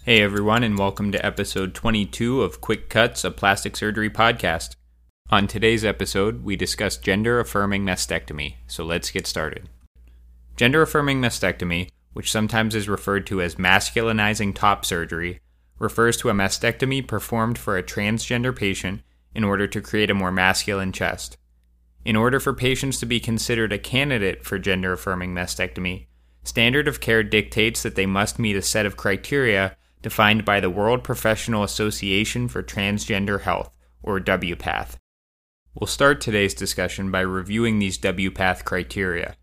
Hey everyone, and welcome to episode 22 of Quick Cuts, a plastic surgery podcast. On today's episode, we discuss gender-affirming mastectomy, so let's get started. Gender-affirming mastectomy, which sometimes is referred to as masculinizing top surgery, refers to a mastectomy performed for a transgender patient in order to create a more masculine chest. In order for patients to be considered a candidate for gender-affirming mastectomy, standard of care dictates that they must meet a set of criteria defined by the World Professional Association for Transgender Health, or WPATH. We'll start today's discussion by reviewing these WPATH criteria.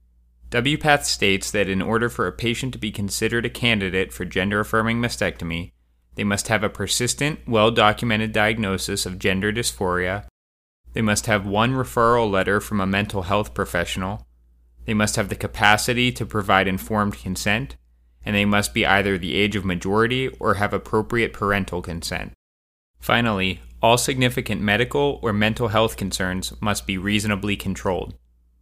WPATH states that in order for a patient to be considered a candidate for gender-affirming mastectomy, they must have a persistent, well-documented diagnosis of gender dysphoria, they must have one referral letter from a mental health professional, they must have the capacity to provide informed consent, and they must be either the age of majority or have appropriate parental consent. Finally, all significant medical or mental health concerns must be reasonably controlled.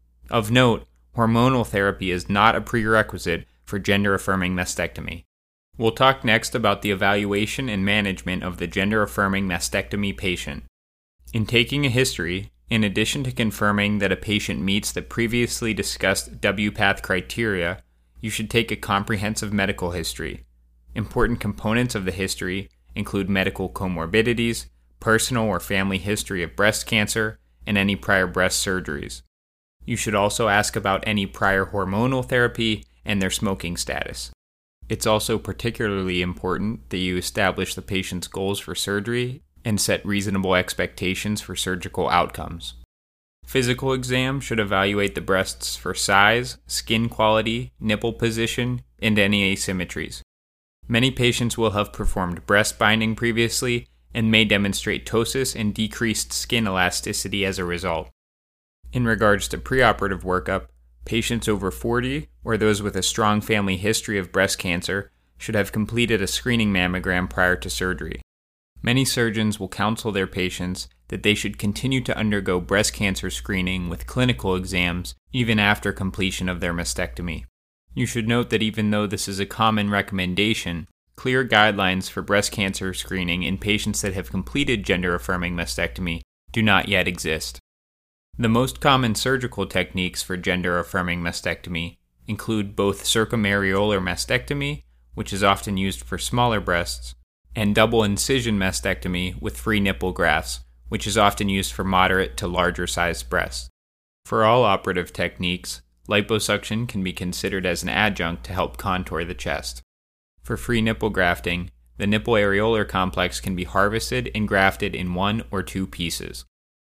Of note, hormonal therapy is not a prerequisite for gender-affirming mastectomy. We'll talk next about the evaluation and management of the gender-affirming mastectomy patient. In taking a history, in addition to confirming that a patient meets the previously discussed WPATH criteria, you should take a comprehensive medical history. Important components of the history include medical comorbidities, personal or family history of breast cancer, and any prior breast surgeries. You should also ask about any prior hormonal therapy and their smoking status. It's also particularly important that you establish the patient's goals for surgery and set reasonable expectations for surgical outcomes. Physical exam should evaluate the breasts for size, skin quality, nipple position, and any asymmetries. Many patients will have performed breast binding previously and may demonstrate ptosis and decreased skin elasticity as a result. In regards to preoperative workup, patients over 40 or those with a strong family history of breast cancer should have completed a screening mammogram prior to surgery. Many surgeons will counsel their patients that they should continue to undergo breast cancer screening with clinical exams even after completion of their mastectomy. You should note that even though this is a common recommendation, clear guidelines for breast cancer screening in patients that have completed gender-affirming mastectomy do not yet exist. The most common surgical techniques for gender-affirming mastectomy include both circumareolar mastectomy, which is often used for smaller breasts, and double incision mastectomy with free nipple grafts, which is often used for moderate to larger sized breasts. For all operative techniques, liposuction can be considered as an adjunct to help contour the chest. For free nipple grafting, the nipple areolar complex can be harvested and grafted in 1 or 2 pieces.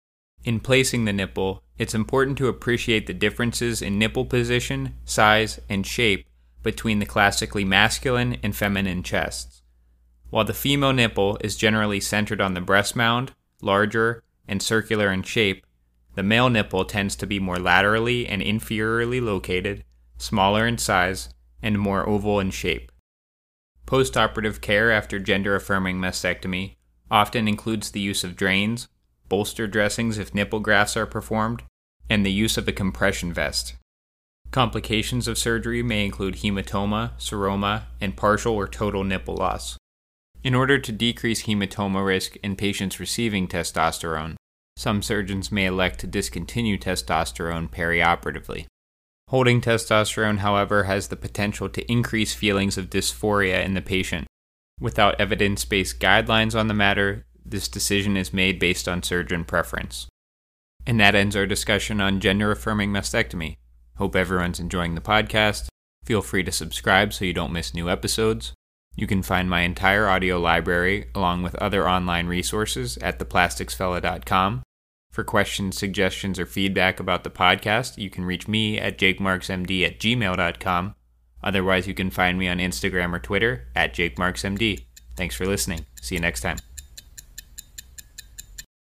In placing the nipple, it's important to appreciate the differences in nipple position, size, and shape between the classically masculine and feminine chests. While the female nipple is generally centered on the breast mound, larger, and circular in shape, the male nipple tends to be more laterally and inferiorly located, smaller in size, and more oval in shape. Postoperative care after gender-affirming mastectomy often includes the use of drains, bolster dressings if nipple grafts are performed, and the use of a compression vest. Complications of surgery may include hematoma, seroma, and partial or total nipple loss. In order to decrease hematoma risk in patients receiving testosterone, some surgeons may elect to discontinue testosterone perioperatively. Holding testosterone, however, has the potential to increase feelings of dysphoria in the patient. Without evidence-based guidelines on the matter, this decision is made based on surgeon preference. And that ends our discussion on gender-affirming mastectomy. Hope everyone's enjoying the podcast. Feel free to subscribe so you don't miss new episodes. You can find my entire audio library along with other online resources at theplasticsfella.com. For questions, suggestions, or feedback about the podcast, you can reach me at jakemarksmd@gmail.com. Otherwise, you can find me on Instagram or Twitter at jakemarksmd. Thanks for listening. See you next time.